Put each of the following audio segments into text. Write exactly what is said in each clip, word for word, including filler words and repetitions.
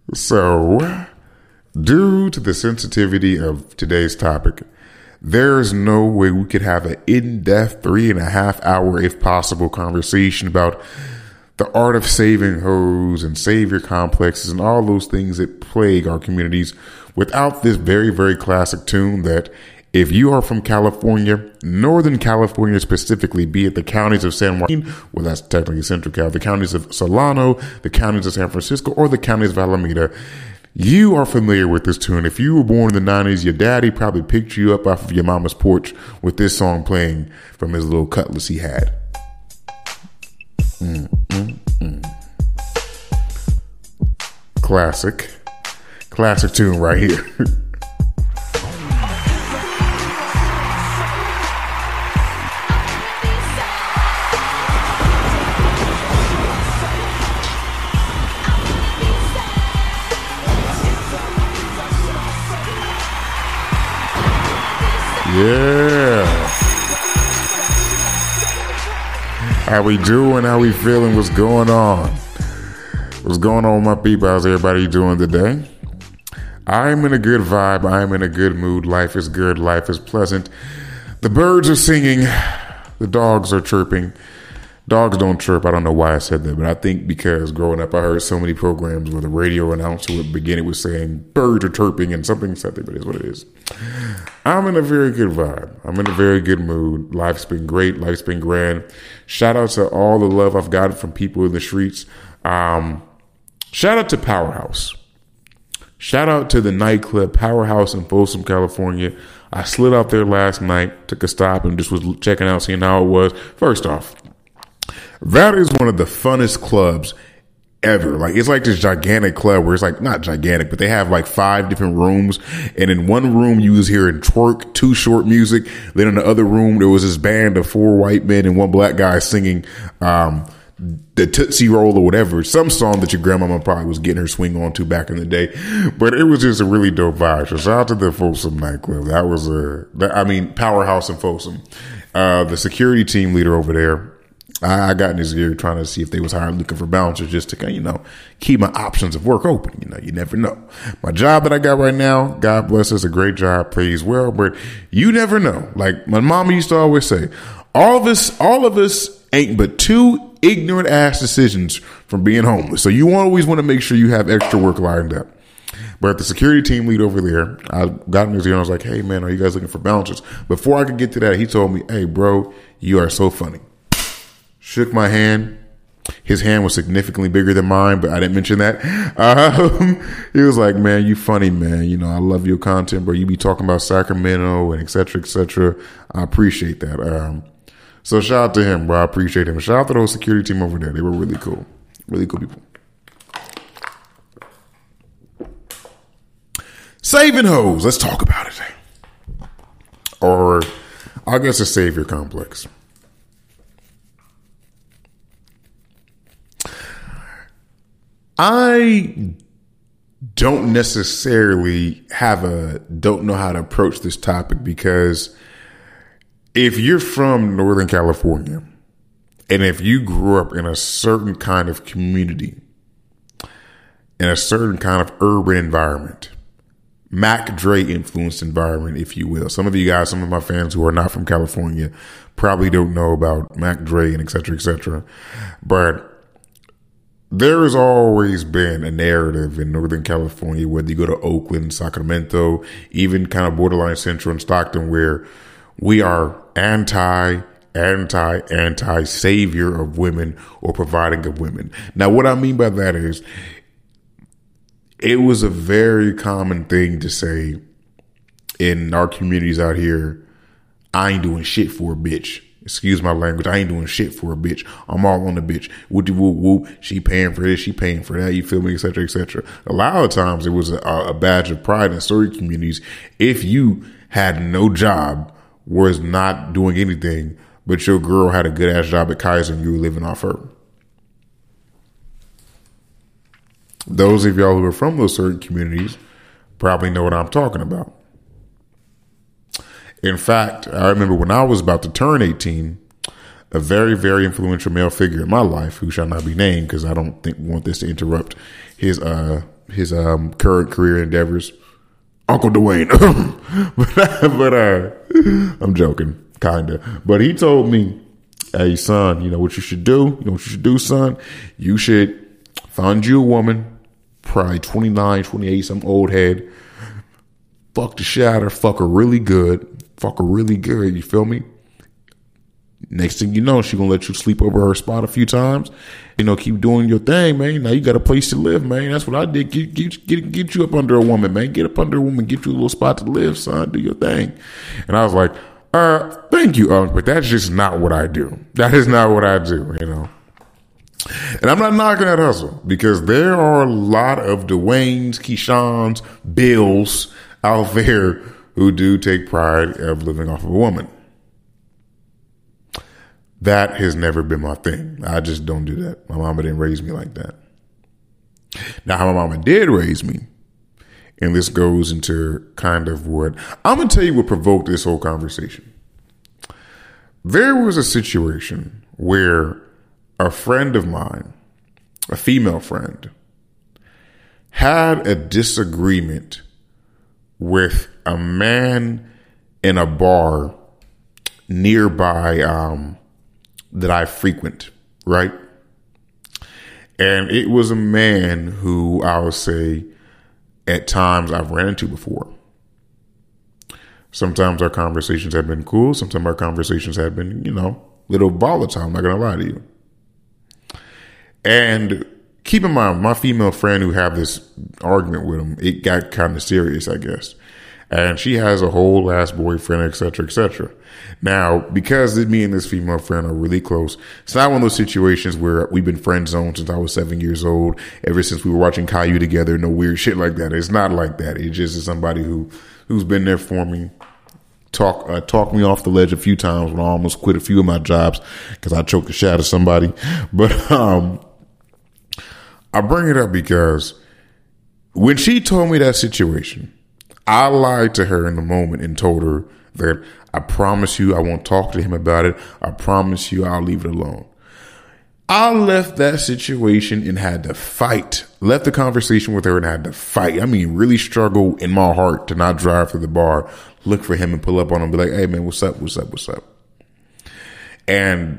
So, due to the sensitivity of today's topic, there is no way we could have an in-depth three and a half hour, if possible, conversation about the art of saving hoes and savior complexes and all those things that plague our communities without this very, very classic tune that if you are from California, Northern California specifically, be it the counties of San Joaquin, well, that's technically Central Cal, the counties of Solano, the counties of San Francisco, or the counties of Alameda, you are familiar with this tune. If you were born in the nineties, your daddy probably picked you up off of your mama's porch with this song playing from his little cutlass he had. Mm, mm, mm. Classic. Classic tune right here. Yeah. How we doing? How we feeling? What's going on? What's going on with my people? How's everybody doing today? I'm in a good vibe. I'm in a good mood. Life is good. Life is pleasant. The birds are singing. The dogs are chirping. Dogs don't chirp. I don't know why I said that, but I think because growing up, I heard so many programs where the radio announcer would begin it with saying birds are chirping and something, something, but it is what it is. I'm in a very good vibe. I'm in a very good mood. Life's been great. Life's been grand. Shout out to all the love I've gotten from people in the streets. Um, shout out to Powerhouse. Shout out to the nightclub Powerhouse in Folsom, California. I slid out there last night, took a stop, and just was checking out, seeing how it was. First off, that is one of the funnest clubs ever. Like, it's like this gigantic club where it's like, not gigantic, but they have like five different rooms. And in one room, you was hearing twerk, Too Short music. Then in the other room, there was this band of four white men and one black guy singing, um, the Tootsie Roll or whatever, some song that your grandmama probably was getting her swing on to back in the day. But it was just a really dope vibe. So shout out to the Folsom nightclub. That was a, I mean, Powerhouse in Folsom. Uh, the security team leader over there, I, I got in his ear trying to see if they was hiring, looking for bouncers just to, you know, keep my options of work open. You know, you never know. My job that I got right now, God bless us, a great job, pays well, but you never know. Like my mama used to always say, all of us, all of us ain't but two ignorant ass decisions from being homeless. So you always want to make sure you have extra work lined up. But the security team lead over there, I got in his ear and I was like, hey man, are you guys looking for bouncers? Before I could get to that, he told me, hey bro, you are so funny. Shook my hand. His hand was significantly bigger than mine, but I didn't mention that. Um, he was like, man, you funny, man. You know, I love your content, bro. You be talking about Sacramento and et cetera, et cetera. I appreciate that. Um, So shout out to him, bro. I appreciate him. Shout out to the whole security team over there. They were really cool. Really cool people. Saving hoes. Let's talk about it. Or I guess a savior complex. I don't necessarily have a, don't know how to approach this topic because if you're from Northern California and if you grew up in a certain kind of community, in a certain kind of urban environment, Mac Dre influenced environment, if you will. Some of you guys, some of my fans who are not from California probably don't know about Mac Dre and et cetera, et cetera. But there has always been a narrative in Northern California, whether you go to Oakland, Sacramento, even kind of borderline Central and Stockton, where we are anti, anti, anti savior of women or providing of women. Now, what I mean by that is it was a very common thing to say in our communities out here, I ain't doing shit for a bitch. Excuse my language. I ain't doing shit for a bitch. I'm all on the bitch. Woody whoop whoop. She paying for this. She paying for that. You feel me? Et cetera, et cetera. A lot of times it was a, a badge of pride in story communities. If you had no job, was not doing anything, but your girl had a good ass job at Kaiser and you were living off her. Those of y'all who are from those certain communities probably know what I'm talking about. In fact, I remember when I was about to turn eighteen, a very, very influential male figure in my life, who shall not be named because I don't think want this to interrupt his uh, his um, current career endeavors. Uncle Dwayne. but but uh, I'm joking, kind of. But he told me, hey, son, you know what you should do? You know what you should do, son? You should find you a woman, probably twenty-nine, twenty-eight, some old head. Fuck the shit out of her. Fuck her really good. Fuck her really good. You feel me? Next thing you know, she gonna let you sleep over her spot a few times. You know, keep doing your thing, man. Now you got a place to live, man. That's what I did. Get get get, get you up under a woman, man. Get up under a woman. Get you a little spot to live, son. Do your thing. And I was like, uh, thank you, Unc, but that's just not what I do. That is not what I do, you know. And I'm not knocking that hustle because there are a lot of Dwaynes, Keishans, Bills out there who do take pride of living off of a woman. That has never been my thing. I just don't do that. My mama didn't raise me like that. Now, how my mama did raise me, and this goes into kind of what I'm going to tell you what provoked this whole conversation. There was a situation where a friend of mine, a female friend, had a disagreement with a man in a bar nearby, um, that I frequent, right? And it was a man who I would say at times I've ran into before. Sometimes our conversations have been cool. Sometimes our conversations have been, you know, a little volatile. I'm not going to lie to you. And keep in mind, my female friend who had this argument with him, it got kind of serious, I guess. And she has a whole ass boyfriend, et cetera, et cetera. Now, because me and this female friend are really close, it's not one of those situations where we've been friend zoned since I was seven years old, ever since we were watching Caillou together, no weird shit like that. It's not like that. It just is somebody who, who's been there for me, talk, uh, talked me off the ledge a few times when I almost quit a few of my jobs because I choked the shit out of somebody. But, um, I bring it up because when she told me that situation, I lied to her in the moment and told her that I promise you I won't talk to him about it. I promise you I'll leave it alone. I left that situation and had to fight. Left the conversation with her and had to fight. I mean, really struggle in my heart to not drive to the bar, look for him and pull up on him and be like, hey man, what's up, what's up, what's up? And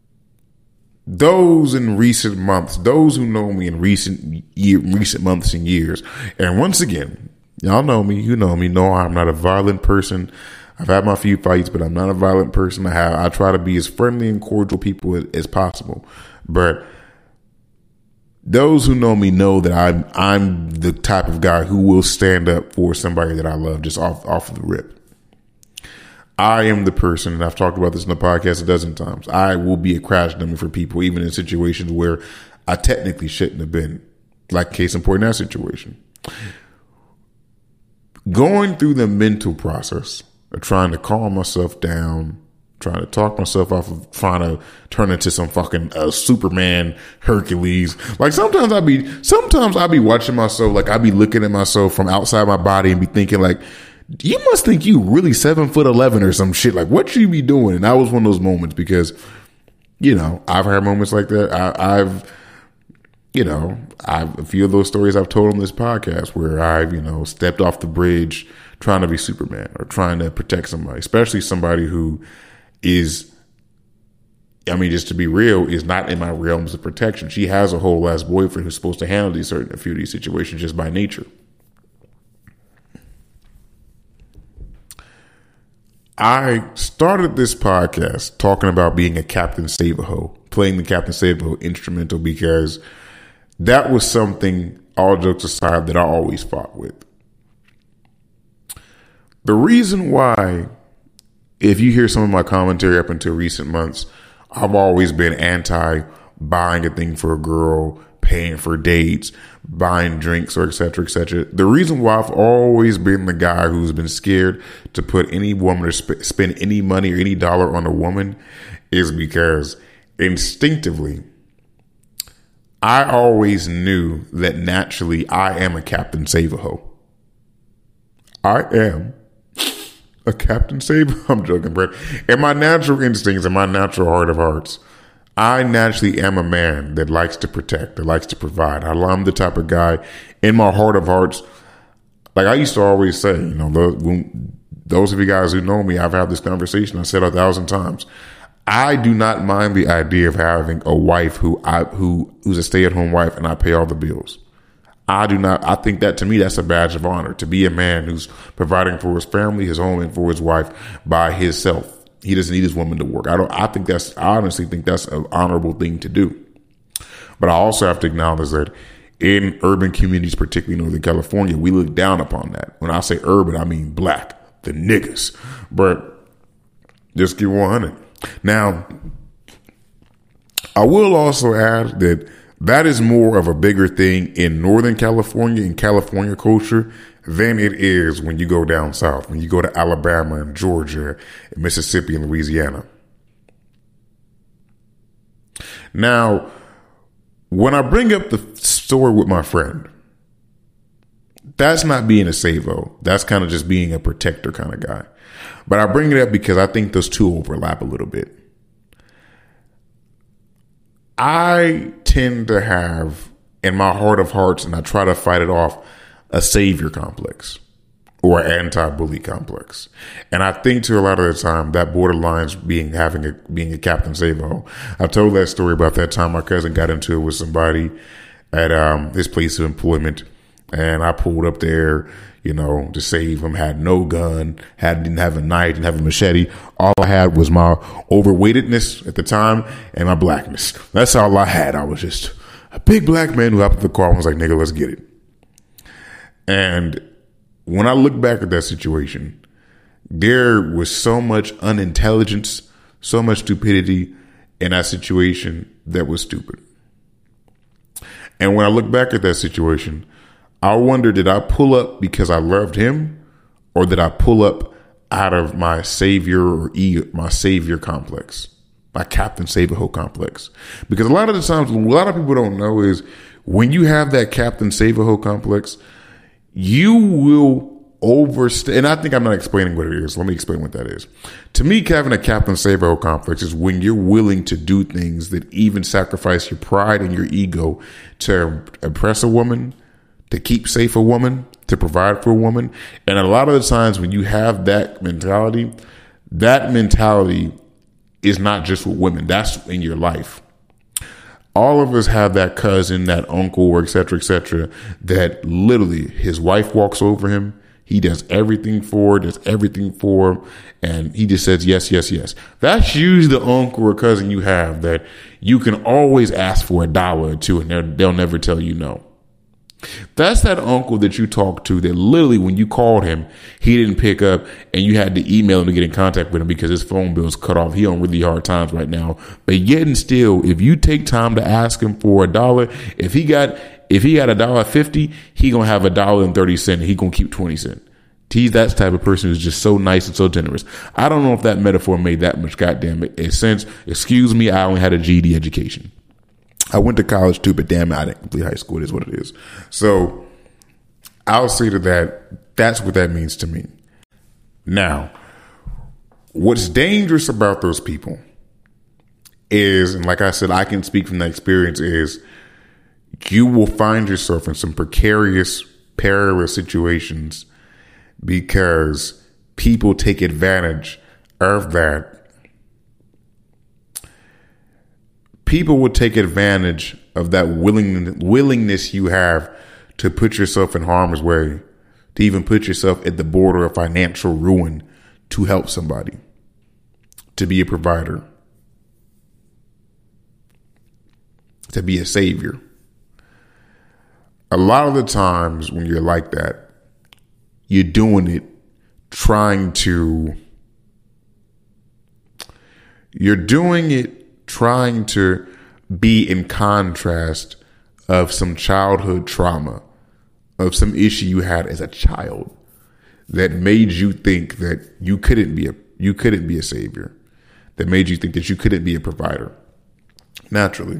those in recent months, those who know me in recent year, recent months and years, and once again, y'all know me, you know me, know I'm not a violent person. I've had my few fights, but I'm not a violent person. I have, I try to be as friendly and cordial people as, as possible. But those who know me know that I'm, I'm the type of guy who will stand up for somebody that I love just off, off of the rip. I am the person, and I've talked about this in the podcast a dozen times. I will be a crash dummy for people, even in situations where I technically shouldn't have been. Like case in point, in that situation. Going through the mental process of trying to calm myself down, trying to talk myself off of trying to turn into some fucking uh, Superman, Hercules. Like sometimes I be, sometimes I be watching myself, like I be looking at myself from outside my body and be thinking like, you must think you really seven foot eleven or some shit. Like what you be doing? And that was one of those moments because, you know, I've had moments like that. I, I've, you know, I've a few of those stories I've told on this podcast where I've, you know, stepped off the bridge trying to be Superman or trying to protect somebody, especially somebody who is, I mean, just to be real, is not in my realms of protection. She has a whole ass boyfriend who's supposed to handle these certain, a few of these situations just by nature. I started this podcast talking about being a Captain Save-A-Ho, playing the Captain Save-A-Ho instrumental because that was something, all jokes aside, that I always fought with. The reason why, if you hear some of my commentary up until recent months, I've always been anti buying a thing for a girl, paying for dates, buying drinks, or et cetera, et cetera. The reason why I've always been the guy who's been scared to put any woman or sp- spend any money or any dollar on a woman is because instinctively, I always knew that naturally I am a Captain Save-A-Ho. I am a Captain Save. I'm joking, Brett. And my natural instincts and my natural heart of hearts, I naturally am a man that likes to protect, that likes to provide. I'm the type of guy in my heart of hearts. Like I used to always say, you know, those, when, those of you guys who know me, I've had this conversation. I said a thousand times. I do not mind the idea of having a wife who I who who's a stay at home wife and I pay all the bills. I do not. I think that to me, that's a badge of honor to be a man who's providing for his family, his home, and for his wife by himself. He doesn't need his woman to work. I don't. I think that's. I honestly think that's an honorable thing to do. But I also have to acknowledge that in urban communities, particularly Northern California, we look down upon that. When I say urban, I mean black, the niggas. But just give one hundred. Now, I will also add that that is more of a bigger thing in Northern California, in California culture, than it is when you go down south, when you go to Alabama and Georgia, and Mississippi and Louisiana. Now, when I bring up the story with my friend, that's not being a save-o. That's kind of just being a protector kind of guy. But I bring it up because I think those two overlap a little bit. I tend to have, in my heart of hearts, and I try to fight it off, a savior complex or an anti-bully complex. And I think to a lot of the time that borderlines being having a being a Captain Save-O. I told that story about that time my cousin got into it with somebody at um, his place of employment, and I pulled up there, you know, to save him. Had no gun, had didn't have a knife, didn't have a machete. All I had was my overweightedness at the time and my blackness. That's all I had. I was just a big black man who hopped in the car and was like, "Nigga, let's get it." And when I look back at that situation, there was so much unintelligence, so much stupidity in that situation that was stupid. And when I look back at that situation, I wonder, did I pull up because I loved him, or did I pull up out of my savior or ego, my savior complex, my Captain Save-O complex? Because a lot of the times, a lot of people don't know is when you have that Captain Save-O complex, you will overstay. And I think I'm not explaining what it is. Let me explain what that is. To me, having a Captain Save-O complex is when you're willing to do things that even sacrifice your pride and your ego to impress a woman, to keep safe a woman, to provide for a woman. And a lot of the times when you have that mentality, that mentality is not just with women. That's in your life. All of us have that cousin, that uncle, or et cetera, et cetera, that literally his wife walks over him. He does everything for her, does everything for him, and he just says, yes, yes, yes. That's usually the uncle or cousin you have that you can always ask for a dollar or two, and they'll never tell you no. That's that uncle that you talk to that literally when you called him, he didn't pick up and you had to email him to get in contact with him because his phone bill's cut off. He on really hard times right now. But yet and still, if you take time to ask him for a dollar, if he got if he got a dollar fifty, he gonna have a dollar and thirty cent and he gonna keep twenty cent. He's that type of person who's just so nice and so generous. I don't know if that metaphor made that much goddamn sense. Excuse me, I only had a G E D education. I went to college too, but damn it, I didn't complete high school. It is what it is. So I'll say to that, that's what that means to me. Now, what's dangerous about those people is, and like I said, I can speak from that experience, is you will find yourself in some precarious, perilous situations because people take advantage of that. People will take advantage of that willing, willingness you have to put yourself in harm's way, to even put yourself at the border of financial ruin to help somebody, to be a provider, to be a savior. A lot of the times when you're like that, you're doing it trying to, you're doing it trying to be in contrast of some childhood trauma, of some issue you had as a child that made you think that you couldn't be a you couldn't be a savior, that made you think that you couldn't be a provider. Naturally.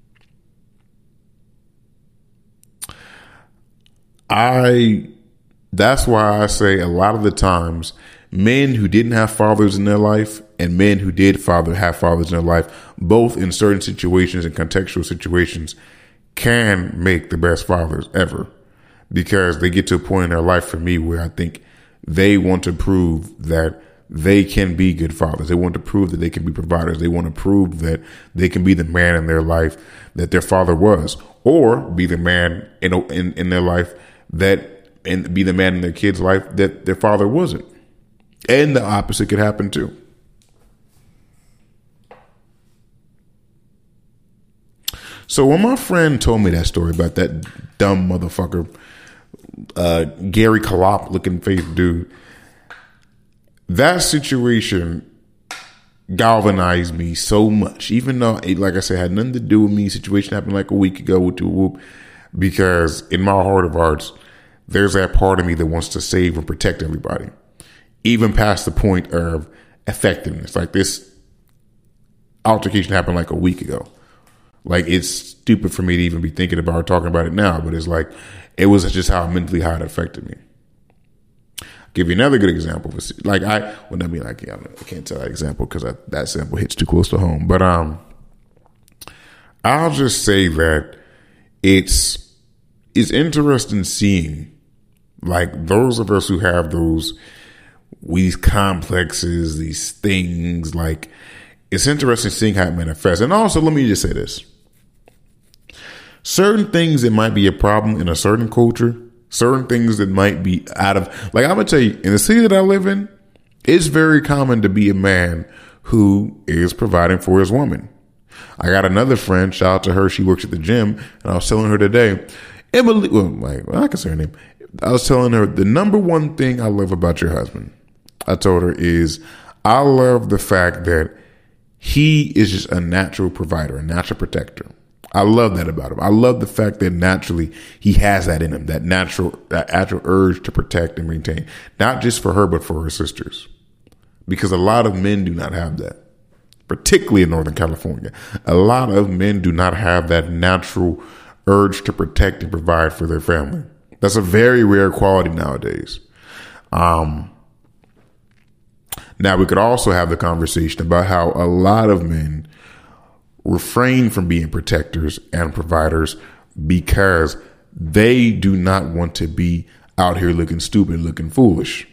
I That's why I say a lot of the times men who didn't have fathers in their life and men who did father have fathers in their life, both in certain situations and contextual situations, can make the best fathers ever, because they get to a point in their life, for me, where I think they want to prove that they can be good fathers. They want to prove that they can be providers. They want to prove that they can be the man in their life that their father was, or be the man in in, in their life that, and be the man in their kid's life that their father wasn't. And the opposite could happen too. So when my friend told me that story about that dumb motherfucker, uh, Gary Kalop looking face dude, that situation galvanized me so much, even though it, like I said, had nothing to do with me. Situation happened like a week ago with the whoop, because in my heart of hearts, there's that part of me that wants to save and protect everybody, even past the point of effectiveness. Like, this altercation happened like a week ago. Like, it's stupid for me to even be thinking about or talking about it now, but it's like, it was just how mentally how it affected me. I'll give you another good example. Like, I, well, I mean, like, yeah, I can't tell that example because that example hits too close to home. But um, I'll just say that it's it's interesting seeing, like, those of us who have those these complexes, these things, like, it's interesting seeing how it manifests. And also, let me just say this. Certain things that might be a problem in a certain culture, certain things that might be out of, like, I'm going to tell you, in the city that I live in, it's very common to be a man who is providing for his woman. I got another friend, shout out to her, she works at the gym, and I was telling her today, Emily, well, like, well, I can say her name. I was telling her, the number one thing I love about your husband, I told her, is I love the fact that he is just a natural provider, a natural protector. I love that about him. I love the fact that naturally he has that in him, that natural, that natural urge to protect and maintain, not just for her, but for her sisters. Because a lot of men do not have that, particularly in Northern California. A lot of men do not have that natural urge to protect and provide for their family. That's a very rare quality nowadays. Um, now we could also have the conversation about how a lot of men refrain from being protectors and providers because they do not want to be out here looking stupid, looking foolish.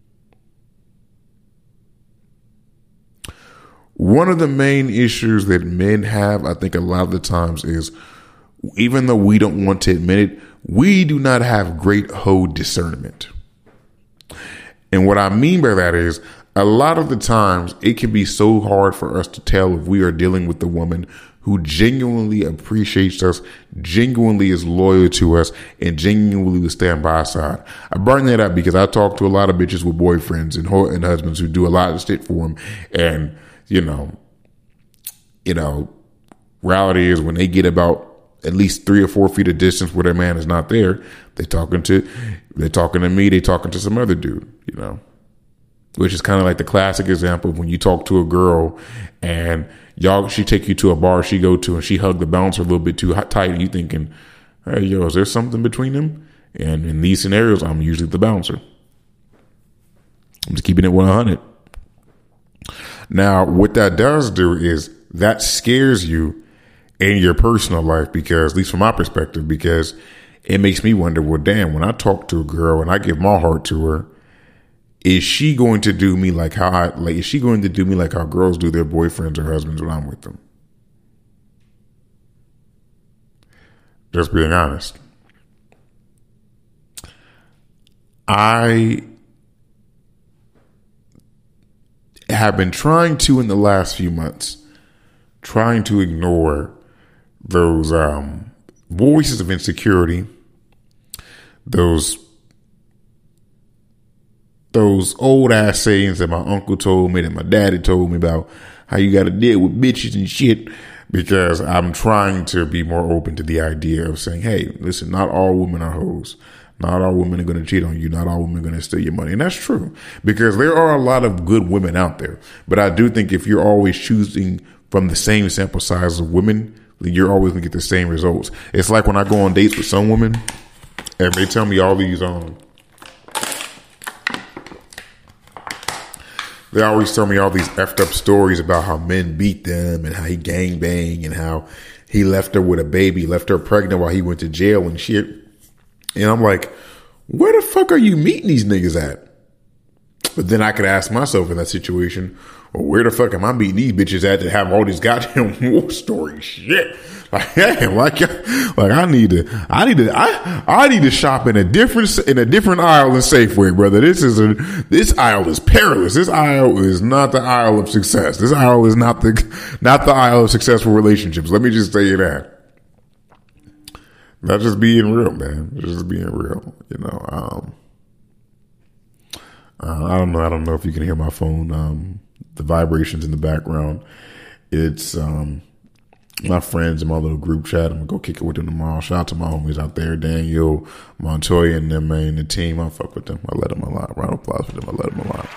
One of the main issues that men have, I think, a lot of the times is, even though we don't want to admit it, we do not have great hoe discernment. And what I mean by that is, a lot of the times it can be so hard for us to tell if we are dealing with a woman who genuinely appreciates us, genuinely is loyal to us, and genuinely will stand by our side. I bring that up because I talk to a lot of bitches with boyfriends and, and husbands who do a lot of shit for them. And, you know, you know, reality is when they get about at least three or four feet of distance where their man is not there, they're talking to, they're talking to me, they're talking to some other dude, you know. Which is kind of like the classic example of when you talk to a girl and y'all, she take you to a bar she go to and she hugged the bouncer a little bit too tight, and you thinking, hey, yo, is there something between them? And in these scenarios, I'm usually the bouncer. I'm just keeping it one hundred. Now, what that does do is that scares you in your personal life, because, at least from my perspective, because it makes me wonder, well, damn, when I talk to a girl and I give my heart to her, is she going to do me like how I, like, is she going to do me like how girls do their boyfriends or husbands when I'm with them? Just being honest. I have been trying to, in the last few months, trying to ignore those um, voices of insecurity, those those old ass sayings that my uncle told me, that my daddy told me about how you got to deal with bitches and shit, because I'm trying to be more open to the idea of saying, hey, listen, not all women are hoes. Not all women are going to cheat on you. Not all women are going to steal your money. And that's true, because there are a lot of good women out there. But I do think if you're always choosing from the same sample size of women, then you're always going to get the same results. It's like when I go on dates with some women and they tell me all these, um, they always tell me all these effed up stories about how men beat them and how he gang bang and how he left her with a baby, left her pregnant while he went to jail and shit. And I'm like, where the fuck are you meeting these niggas at? But then I could ask myself in that situation, well, where the fuck am I meeting these bitches at that have all these goddamn war stories? Shit. Like, yeah, like, like I need to, I need to, I, I need to shop in a different, in a different aisle than Safeway, brother. This is a, this aisle is perilous. This aisle is not the aisle of success. This aisle is not the, not the aisle of successful relationships. Let me just tell you that. Not just being real, man. Just being real, you know. Um, uh, I don't know. I don't know if you can hear my phone. Um, the vibrations in the background. It's um, my friends in my little group chat. I'm gonna go kick it with them tomorrow. Shout out to my homies out there, Daniel, Montoya, and them, man, the team. I fuck with them. I let them a lot. Round of applause for them. I let them a lot.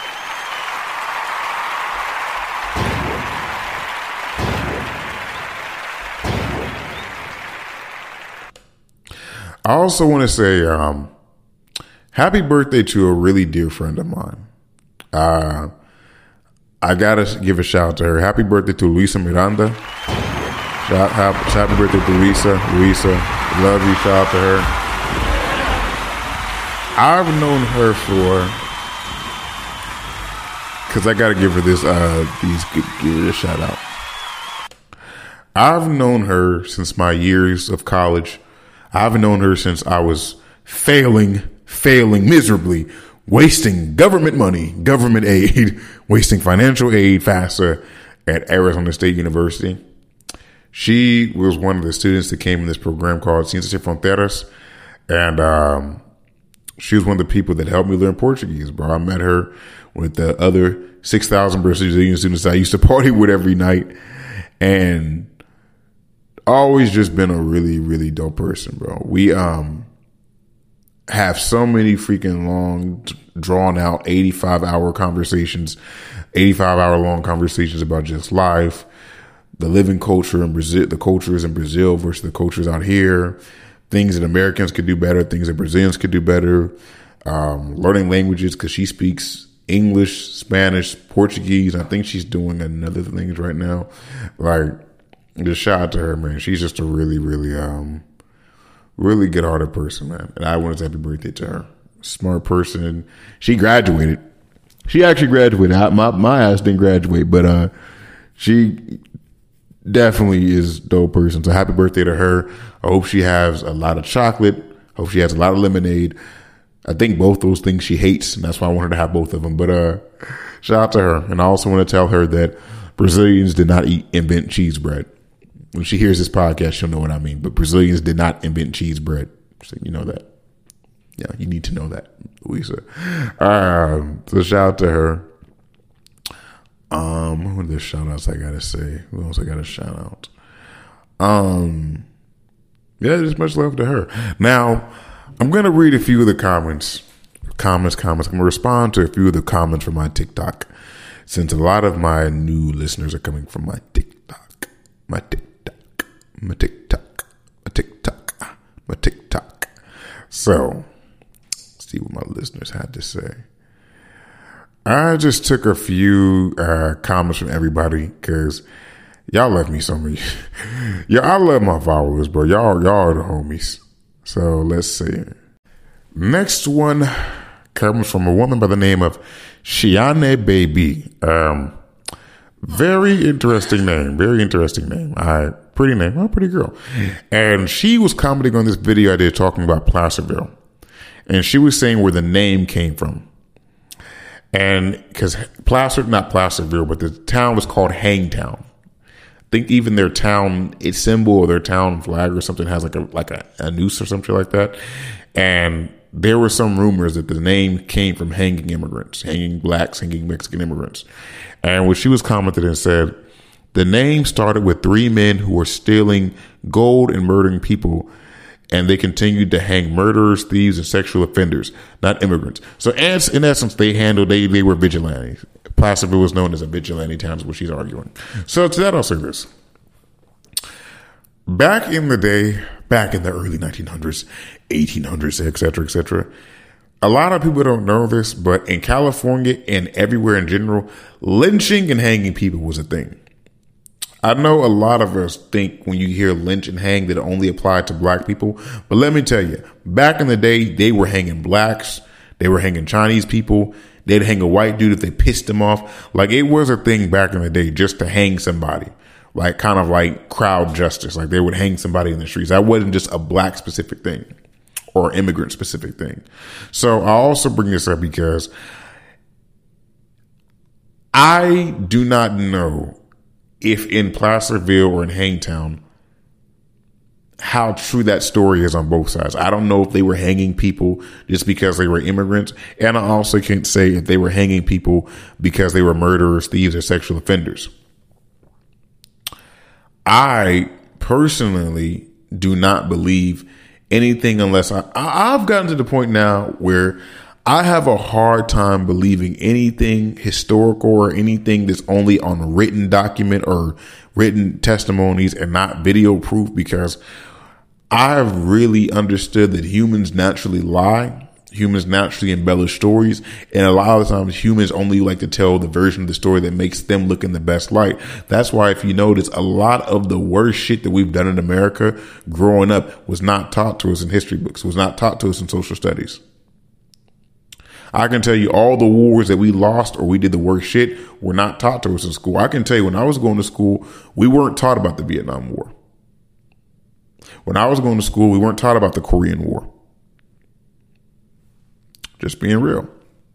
I also want to say um, happy birthday to a really dear friend of mine. Uh, I got to give a shout out to her. Happy birthday to Luisa Miranda. Shout, happy, happy birthday to Luisa. Luisa, love you. Shout out to her. I've known her for, because I got to give her this, uh, these, give her a shout out. I've known her since my years of college. I've known her since I was failing, failing miserably, wasting government money, government aid, wasting financial aid FAFSA at Arizona State University. She was one of the students that came in this program called Ciências Sem Fronteiras. And um, she was one of the people that helped me learn Portuguese, bro. I met her with the other six thousand Brazilian students I used to party with every night. And always just been a really, really dope person, bro. We um have so many freaking long, drawn out eighty-five hour conversations, eighty-five hour long conversations about just life, the living culture in Brazil, the cultures in Brazil versus the cultures out here, things that Americans could do better, things that Brazilians could do better, um, learning languages because she speaks English, Spanish, Portuguese. I think she's doing another things right now. Like, just shout out to her, man. She's just a really, really, um, really good hearted person, man. And I want to say happy birthday to her. Smart person. She graduated. She actually graduated. I, my my ass didn't graduate, but uh, she definitely is a dope person. So happy birthday to her. I hope she has a lot of chocolate. Hope she has a lot of lemonade. I think both those things she hates, and that's why I want her to have both of them. But uh, shout out to her. And I also want to tell her that Brazilians did not eat invent cheese bread. When she hears this podcast, she'll know what I mean. But Brazilians did not invent cheese bread. So you know that. Yeah, you need to know that, Luisa. Um, so shout out to her. Um, what are the shout outs I gotta say? Who else I gotta shout out? Um, yeah, just much love to her. Now, I'm gonna read a few of the comments. Comments, comments. I'm gonna respond to a few of the comments from my TikTok, since a lot of my new listeners are coming from my TikTok. My TikTok. My TikTok, my TikTok, my TikTok. So, let's see what my listeners had to say. I just took a few uh, comments from everybody because y'all love me so much. Yeah, I love my followers, bro. Y'all, y'all are the homies. So let's see. Next one comes from a woman by the name of Shiane Baby. Um, very interesting name. Very interesting name. I. Pretty name, oh, pretty girl. And she was commenting on this video I did talking about Placerville. And she was saying where the name came from. And because Placer, not Placerville, but the town was called Hangtown. I think even their town, its symbol or their town flag or something has like a like a, a noose or something like that. And there were some rumors that the name came from hanging immigrants, hanging blacks, hanging Mexican immigrants. And when she was commented and said, the name started with three men who were stealing gold and murdering people, and they continued to hang murderers, thieves, and sexual offenders, not immigrants. So as, in essence, they handled, they, they were vigilantes. Placerville was known as a vigilante town, is what she's arguing. So to that, I'll say this. Back in the day, back in the early nineteen hundreds, eighteen hundreds, et cetera, et cetera, a lot of people don't know this, but in California and everywhere in general, lynching and hanging people was a thing. I know a lot of us think when you hear lynch and hang that it only applied to black people. But let me tell you, back in the day, they were hanging blacks. They were hanging Chinese people. They'd hang a white dude if they pissed him off. Like, it was a thing back in the day just to hang somebody, like kind of like crowd justice. Like, they would hang somebody in the streets. That wasn't just a black specific thing or immigrant specific thing. So I also bring this up because I do not know if in Placerville or in Hangtown, how true that story is on both sides. I don't know if they were hanging people just because they were immigrants. And I also can't say if they were hanging people because they were murderers, thieves, or sexual offenders. I personally do not believe anything unless I, I I've gotten to the point now where I have a hard time believing anything historical or anything that's only on written document or written testimonies and not video proof, because I've really understood that humans naturally lie. Humans naturally embellish stories. And a lot of the times humans only like to tell the version of the story that makes them look in the best light. That's why, if you notice, a lot of the worst shit that we've done in America growing up was not taught to us in history books, was not taught to us in social studies. I can tell you all the wars that we lost or we did the worst shit were not taught to us in school. I can tell you when I was going to school, we weren't taught about the Vietnam War. When I was going to school, we weren't taught about the Korean War. Just being real.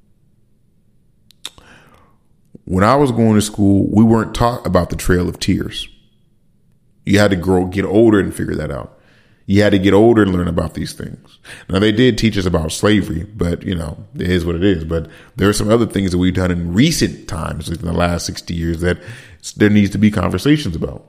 When I was going to school, we weren't taught about the Trail of Tears. You had to grow, get older and figure that out. You had to get older and learn about these things. Now, they did teach us about slavery, but, you know, it is what it is. But there are some other things that we've done in recent times, in the last sixty years, that there needs to be conversations about.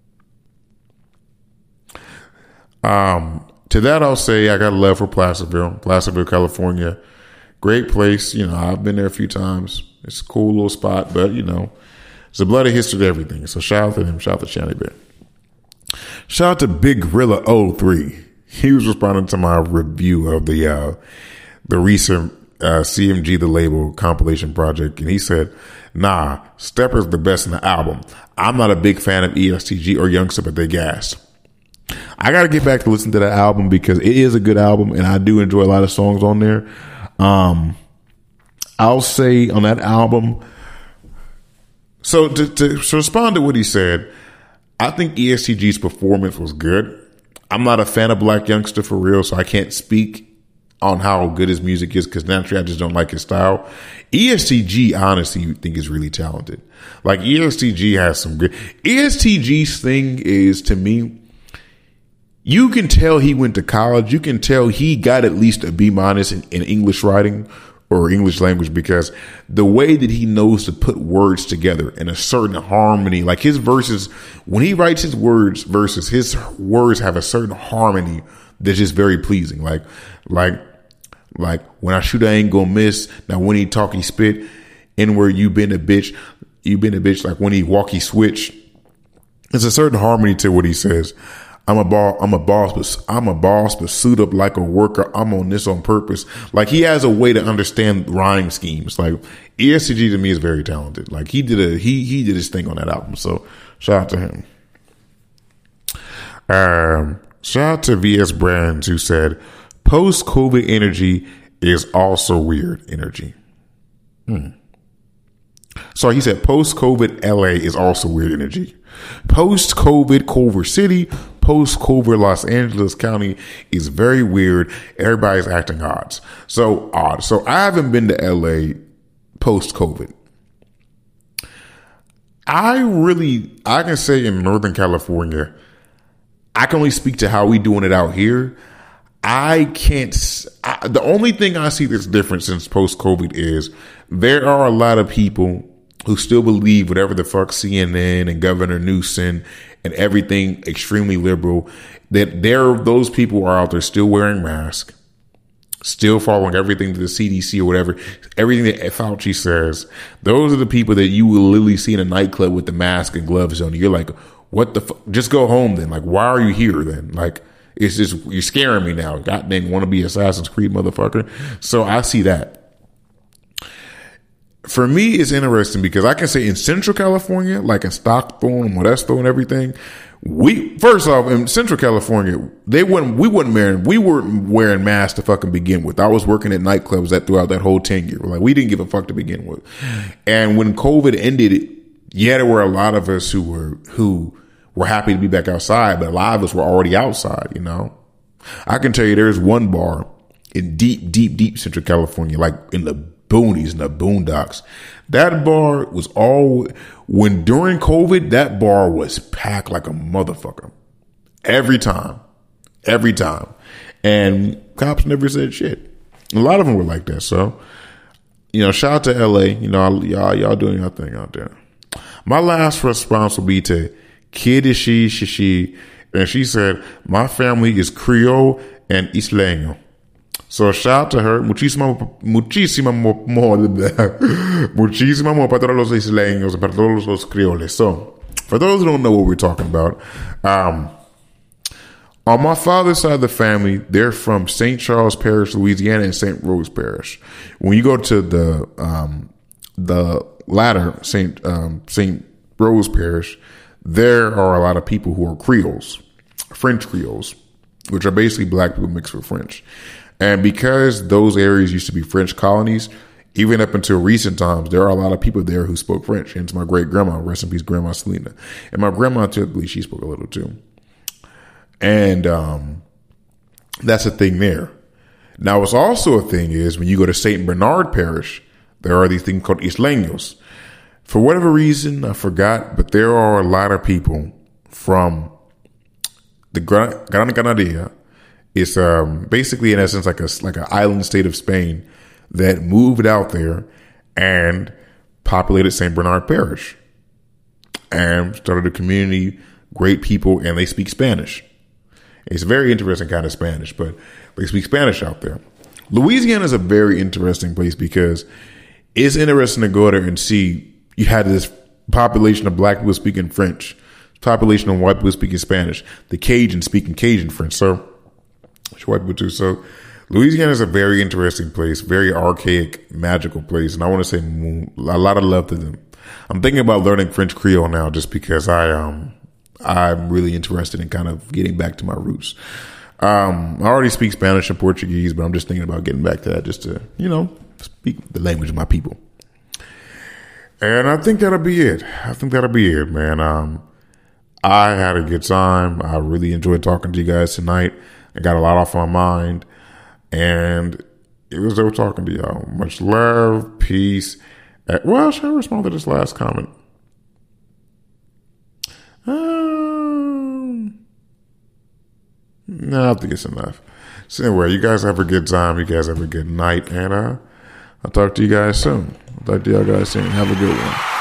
Um, to that, I'll say I got a love for Placerville, Placerville, California. Great place. You know, I've been there a few times. It's a cool little spot, but, you know, it's a bloody history to everything. So shout out to him. Shout out to Shanny Bear. Shout out to Big Gorilla oh three. He was responding to my review of the uh, the recent uh, C M G The Label compilation project, and he said, "Nah, Stepper's the best in the album. I'm not a big fan of E S T G or Youngster, but they gas." I got to get back to listen to that album because it is a good album, and I do enjoy a lot of songs on there. Um, I'll say on that album. So to, to, to respond to what he said, I think E S T G's performance was good. I'm not a fan of Black Youngster for real, so I can't speak on how good his music is because naturally I just don't like his style. E S T G, honestly, think is really talented. Like, E S T G has some good. E S T G's thing is, to me, you can tell he went to college. You can tell he got at least a B minus in, in English writing or English language, because the way that he knows to put words together in a certain harmony, like his verses, when he writes his words verses, his words have a certain harmony that's just very pleasing. Like, like, like when I shoot, I ain't gonna miss. Now when he talk, he spit. And where you been a bitch, you been a bitch. Like when he walk, he switch. There's a certain harmony to what he says. I'm a boss. I'm a boss, but I'm a boss, but suit up like a worker. I'm on this on purpose. Like, he has a way to understand rhyme schemes. Like, E S T G to me is very talented. Like, he did a he he did his thing on that album. So shout out to him. Um, shout out to V S Brands, who said post-COVID energy is also weird energy. Hmm. So he said post-COVID L A is also weird energy. Post-COVID Culver City, post-COVID Los Angeles County is very weird. Everybody's acting odd. So odd. So I haven't been to L A post-COVID. I really, I can say in Northern California, I can only speak to how we doing it out here. I can't, I, the only thing I see that's different since post-COVID is there are a lot of people who still believe whatever the fuck C N N and Governor Newsom and everything extremely liberal, that there, those people are out there still wearing masks, still following everything to the C D C or whatever, everything that Fauci says. Those are the people that you will literally see in a nightclub with the mask and gloves on. You're like, what the fuck? Just go home then. Like, why are you here then? Like, It's just, you're scaring me now. God dang, want to be Assassin's Creed motherfucker. So I see that. For me, it's interesting because I can say in Central California, like in Stockton, Modesto, and everything, we first off in Central California, they wouldn't, we wasn't wearing, we weren't wearing masks to fucking begin with. I was working at nightclubs that throughout that whole ten year, like we didn't give a fuck to begin with. And when COVID ended, yeah, there were a lot of us who were who were happy to be back outside, but a lot of us were already outside. You know, I can tell you, there's one bar in deep, deep, deep Central California, like in the boonies and the boondocks. That bar was all, when during COVID, that bar was packed like a motherfucker. Every time. Every time. And cops never said shit. A lot of them were like that. So, you know, shout out to L A. You know, y'all, y'all doing your thing out there. My last response will be to Kidishi Shishi. And she said, my family is Creole and Isleño. So shout out to her. Muchísimo, muchísimo more, muchísimo more para todos los isleños and para todos los creoles. So, for those who don't know what we're talking about, um, on my father's side of the family, they're from Saint Charles Parish, Louisiana, and Saint Rose Parish. When you go to the um, the latter, Saint um, Saint Rose Parish, there are a lot of people who are Creoles, French Creoles, which are basically black people mixed with French. And because those areas used to be French colonies, even up until recent times, there are a lot of people there who spoke French. Hence my great grandma, rest in peace, Grandma Selena. And my grandma, typically, she spoke a little too. And um, that's a thing there. Now, what's also a thing is when you go to Saint Bernard Parish, there are these things called Isleños. For whatever reason, I forgot, but there are a lot of people from the Gran, Gran Canaria. It's um, basically, in essence, like a like an island state of Spain that moved out there and populated Saint Bernard Parish and started a community, great people, and they speak Spanish. It's a very interesting kind of Spanish, but they speak Spanish out there. Louisiana is a very interesting place because it's interesting to go there and see you had this population of black people speaking French, population of white people speaking Spanish, the Cajun speaking Cajun French. So, white people too. So, Louisiana is a very interesting place, very archaic, magical place, and I want to say a lot of love to them. I'm thinking about learning French Creole now, just because I um I'm really interested in kind of getting back to my roots. Um, I already speak Spanish and Portuguese, but I'm just thinking about getting back to that, just to you know speak the language of my people. And I think that'll be it. I think that'll be it, man. Um, I had a good time. I really enjoyed talking to you guys tonight. I got a lot off my mind, and it was dope talking to y'all. Much love, peace. Uh, well, should I respond to this last comment? Um, no, I think it's enough. So anyway, you guys have a good time. You guys have a good night, and uh, I'll talk to you guys soon. I'll talk to y'all guys soon. Have a good one.